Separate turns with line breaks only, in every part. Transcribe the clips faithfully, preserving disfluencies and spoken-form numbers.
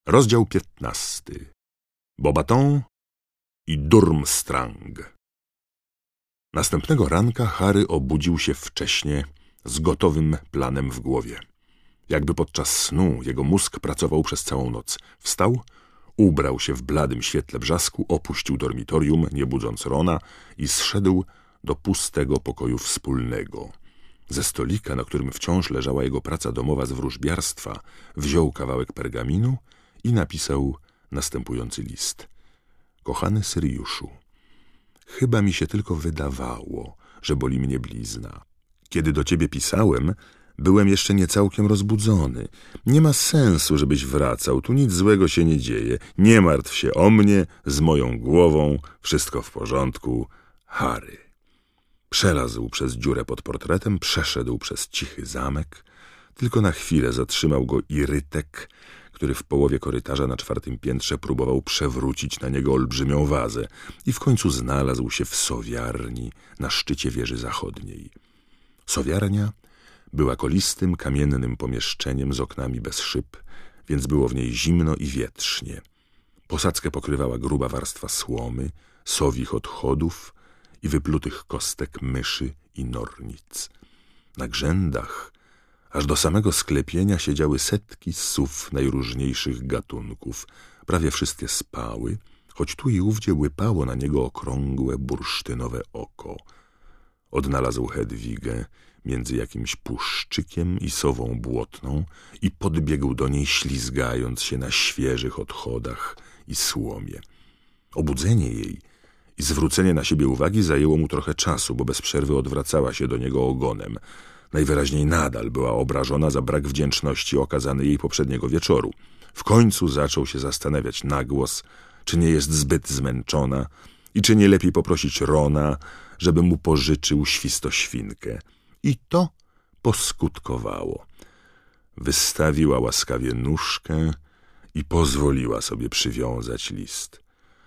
Rozdział piętnasty. Beauxbaton i Durmstrang. Następnego ranka Harry obudził się wcześnie z gotowym planem w głowie. Jakby podczas snu jego mózg pracował przez całą noc. Wstał, ubrał się w bladym świetle brzasku, opuścił dormitorium, nie budząc Rona, i zszedł do pustego pokoju wspólnego. Ze stolika, na którym wciąż leżała jego praca domowa z wróżbiarstwa, wziął kawałek pergaminu i napisał następujący list. Kochany Syriuszu, chyba mi się tylko wydawało, że boli mnie blizna. Kiedy do ciebie pisałem, byłem jeszcze nie całkiem rozbudzony. Nie ma sensu, żebyś wracał, tu nic złego się nie dzieje. Nie martw się o mnie, z moją głową, wszystko w porządku. Harry. Przelazł przez dziurę pod portretem, przeszedł przez cichy zamek. Tylko na chwilę zatrzymał go Irytek, który w połowie korytarza na czwartym piętrze próbował przewrócić na niego olbrzymią wazę i w końcu znalazł się w sowiarni na szczycie wieży zachodniej. Sowiarnia była kolistym, kamiennym pomieszczeniem z oknami bez szyb, więc było w niej zimno i wietrznie. Posadzkę pokrywała gruba warstwa słomy, sowich odchodów i wyplutych kostek myszy i nornic. Na grzędach aż do samego sklepienia siedziały setki sów najróżniejszych gatunków. Prawie wszystkie spały, choć tu i ówdzie łypało na niego okrągłe, bursztynowe oko. Odnalazł Hedwigę między jakimś puszczykiem i sową błotną i podbiegł do niej, ślizgając się na świeżych odchodach i słomie. Obudzenie jej i zwrócenie na siebie uwagi zajęło mu trochę czasu, bo bez przerwy odwracała się do niego ogonem. Najwyraźniej nadal była obrażona za brak wdzięczności okazany jej poprzedniego wieczoru. W końcu zaczął się zastanawiać na głos, czy nie jest zbyt zmęczona i czy nie lepiej poprosić Rona, żeby mu pożyczył świstoświnkę. I to poskutkowało. Wystawiła łaskawie nóżkę i pozwoliła sobie przywiązać list.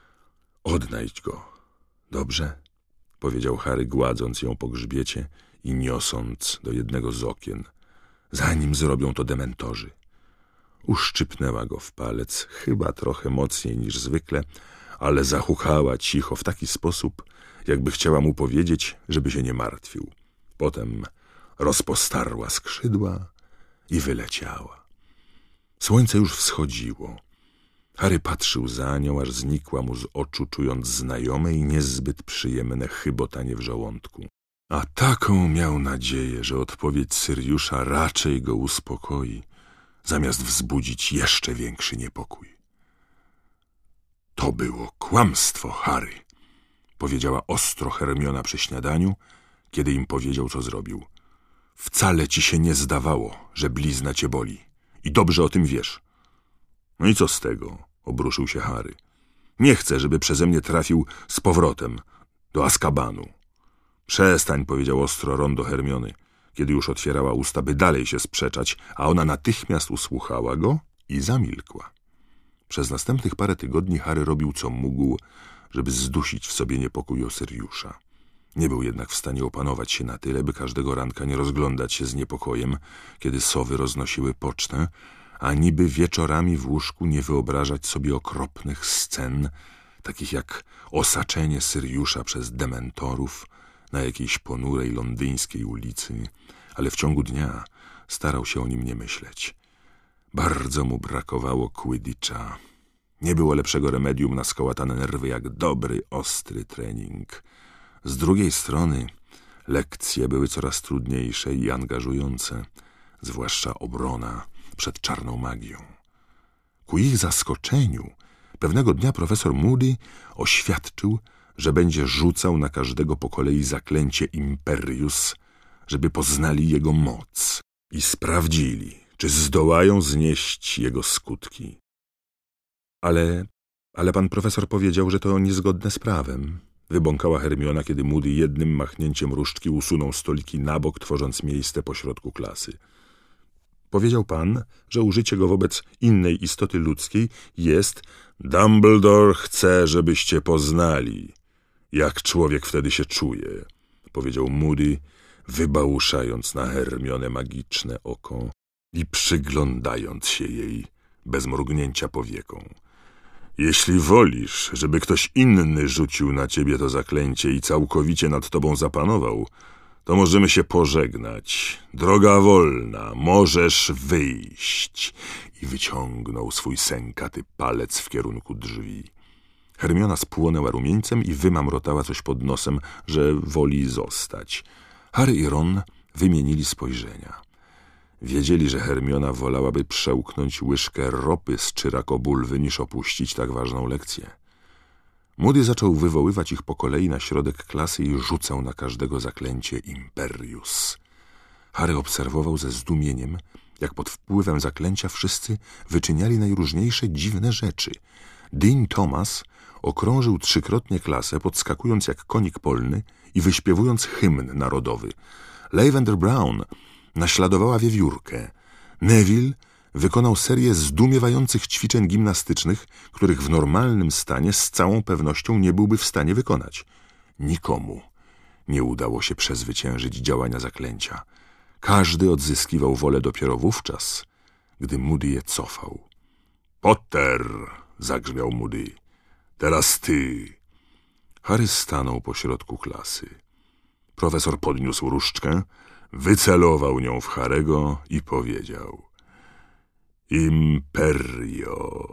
Odnajdź go, dobrze? Powiedział Harry, gładząc ją po grzbiecie i niosąc do jednego z okien, zanim zrobią to dementorzy. Uszczypnęła go w palec, chyba trochę mocniej niż zwykle, ale zachuchała cicho w taki sposób, jakby chciała mu powiedzieć, żeby się nie martwił. Potem rozpostarła skrzydła i wyleciała. Słońce już wschodziło. Harry patrzył za nią, aż znikła mu z oczu, czując znajome i niezbyt przyjemne chybotanie w żołądku. A taką miał nadzieję, że odpowiedź Syriusza raczej go uspokoi, zamiast wzbudzić jeszcze większy niepokój. To było kłamstwo, Harry, powiedziała ostro Hermiona przy śniadaniu, kiedy im powiedział, co zrobił. Wcale ci się nie zdawało, że blizna cię boli. I dobrze o tym wiesz. No i co z tego? Obruszył się Harry. Nie chcę, żeby przeze mnie trafił z powrotem do Azkabanu. Przestań, powiedział ostro Ron do Hermiony, kiedy już otwierała usta, by dalej się sprzeczać, a ona natychmiast usłuchała go i zamilkła. Przez następnych parę tygodni Harry robił, co mógł, żeby zdusić w sobie niepokój o Syriusza. Nie był jednak w stanie opanować się na tyle, by każdego ranka nie rozglądać się z niepokojem, kiedy sowy roznosiły pocztę, a niby wieczorami w łóżku nie wyobrażać sobie okropnych scen, takich jak osaczenie Syriusza przez dementorów na jakiejś ponurej londyńskiej ulicy, ale w ciągu dnia starał się o nim nie myśleć. Bardzo mu brakowało Quidditcha. Nie było lepszego remedium na skołatane nerwy jak dobry, ostry trening. Z drugiej strony lekcje były coraz trudniejsze i angażujące, zwłaszcza obrona przed czarną magią. Ku ich zaskoczeniu pewnego dnia profesor Moody oświadczył, że będzie rzucał na każdego po kolei zaklęcie Imperius, żeby poznali jego moc i sprawdzili, czy zdołają znieść jego skutki. Ale, ale pan profesor powiedział, że to niezgodne z prawem, wybąkała Hermiona, kiedy Moody jednym machnięciem różdżki usunął stoliki na bok, tworząc miejsce pośrodku klasy. Powiedział pan, że użycie go wobec innej istoty ludzkiej jest... Dumbledore chce, żebyście poznali, jak człowiek wtedy się czuje, powiedział Moody, wybałuszając na Hermionę magiczne oko i przyglądając się jej bez mrugnięcia powieką. Jeśli wolisz, żeby ktoś inny rzucił na ciebie to zaklęcie i całkowicie nad tobą zapanował, to możemy się pożegnać. Droga wolna, możesz wyjść. I wyciągnął swój sękaty palec w kierunku drzwi. Hermiona spłonęła rumieńcem i wymamrotała coś pod nosem, że woli zostać. Harry i Ron wymienili spojrzenia. Wiedzieli, że Hermiona wolałaby przełknąć łyżkę ropy z czyrako-bulwy, niż opuścić tak ważną lekcję. Moody zaczął wywoływać ich po kolei na środek klasy i rzucał na każdego zaklęcie Imperius. Harry obserwował ze zdumieniem, jak pod wpływem zaklęcia wszyscy wyczyniali najróżniejsze dziwne rzeczy. Dean Thomas okrążył trzykrotnie klasę, podskakując jak konik polny i wyśpiewując hymn narodowy. Lavender Brown naśladowała wiewiórkę. Neville wykonał serię zdumiewających ćwiczeń gimnastycznych, których w normalnym stanie z całą pewnością nie byłby w stanie wykonać. Nikomu nie udało się przezwyciężyć działania zaklęcia. Każdy odzyskiwał wolę dopiero wówczas, gdy Moody je cofał. — Potter! — zagrzmiał Moody. — Teraz ty! Harry stanął pośrodku klasy. Profesor podniósł różdżkę, wycelował nią w Harego i powiedział: Imperio.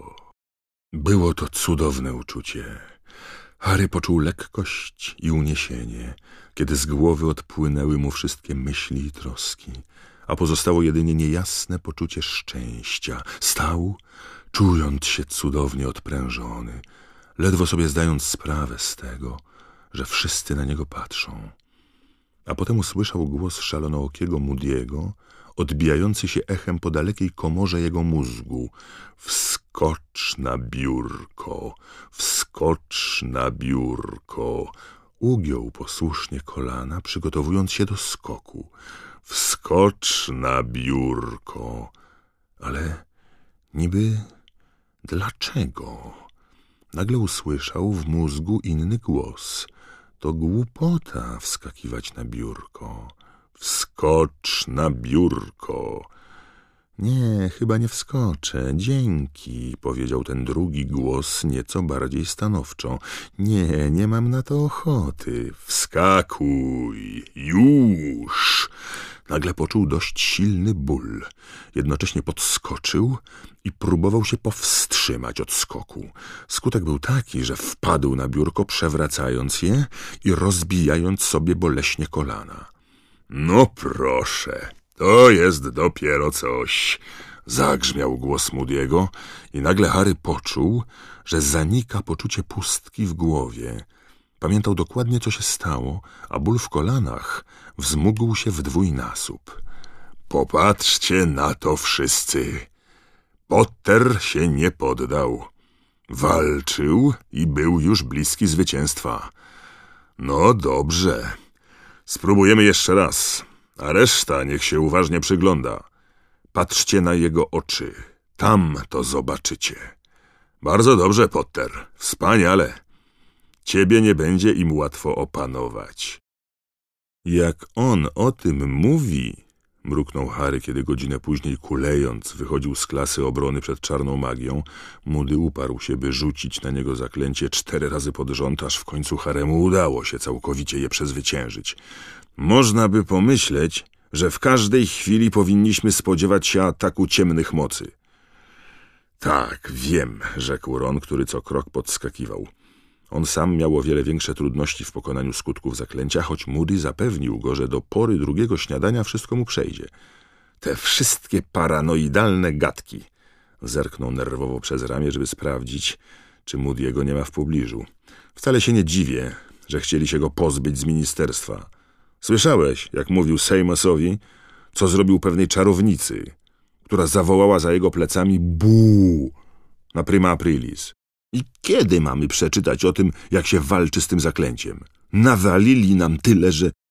Było to cudowne uczucie. Harry poczuł lekkość i uniesienie, kiedy z głowy odpłynęły mu wszystkie myśli i troski, a pozostało jedynie niejasne poczucie szczęścia. Stał, czując się cudownie odprężony, ledwo sobie zdając sprawę z tego, że wszyscy na niego patrzą. A potem usłyszał głos szalonookiego Moody'ego, odbijający się echem po dalekiej komorze jego mózgu. Wskocz na biurko, wskocz na biurko. Ugiął posłusznie kolana, przygotowując się do skoku. Wskocz na biurko. Ale niby dlaczego? Nagle usłyszał w mózgu inny głos. To głupota wskakiwać na biurko. Wskocz na biurko. Nie, chyba nie wskoczę. Dzięki, powiedział ten drugi głos nieco bardziej stanowczo. Nie, nie mam na to ochoty. Wskakuj, już. Nagle poczuł dość silny ból. Jednocześnie podskoczył i próbował się powstrzymać od skoku. Skutek był taki, że wpadł na biurko, przewracając je i rozbijając sobie boleśnie kolana. No proszę, to jest dopiero coś, zagrzmiał głos Moody'ego i nagle Harry poczuł, że zanika poczucie pustki w głowie. Pamiętał dokładnie, co się stało, a ból w kolanach wzmógł się w dwójnasób. Popatrzcie na to wszyscy. Potter się nie poddał. Walczył i był już bliski zwycięstwa. No dobrze. Spróbujemy jeszcze raz, a reszta niech się uważnie przygląda. Patrzcie na jego oczy. Tam to zobaczycie. Bardzo dobrze, Potter. Wspaniale. Ciebie nie będzie im łatwo opanować. Jak on o tym mówi, mruknął Harry, kiedy godzinę później, kulejąc, wychodził z klasy obrony przed czarną magią. Moody uparł się, by rzucić na niego zaklęcie cztery razy pod rząd, aż w końcu Haremu udało się całkowicie je przezwyciężyć. Można by pomyśleć, że w każdej chwili powinniśmy spodziewać się ataku ciemnych mocy. Tak, wiem, rzekł Ron, który co krok podskakiwał. On sam miał o wiele większe trudności w pokonaniu skutków zaklęcia, choć Moody zapewnił go, że do pory drugiego śniadania wszystko mu przejdzie. Te wszystkie paranoidalne gadki. Zerknął nerwowo przez ramię, żeby sprawdzić, czy Moody'ego nie ma w pobliżu. Wcale się nie dziwię, że chcieli się go pozbyć z ministerstwa. Słyszałeś, jak mówił Seymoursowi, co zrobił pewnej czarownicy, która zawołała za jego plecami buu na prima aprilis. I kiedy mamy przeczytać o tym, jak się walczy z tym zaklęciem? Nawalili nam tyle, że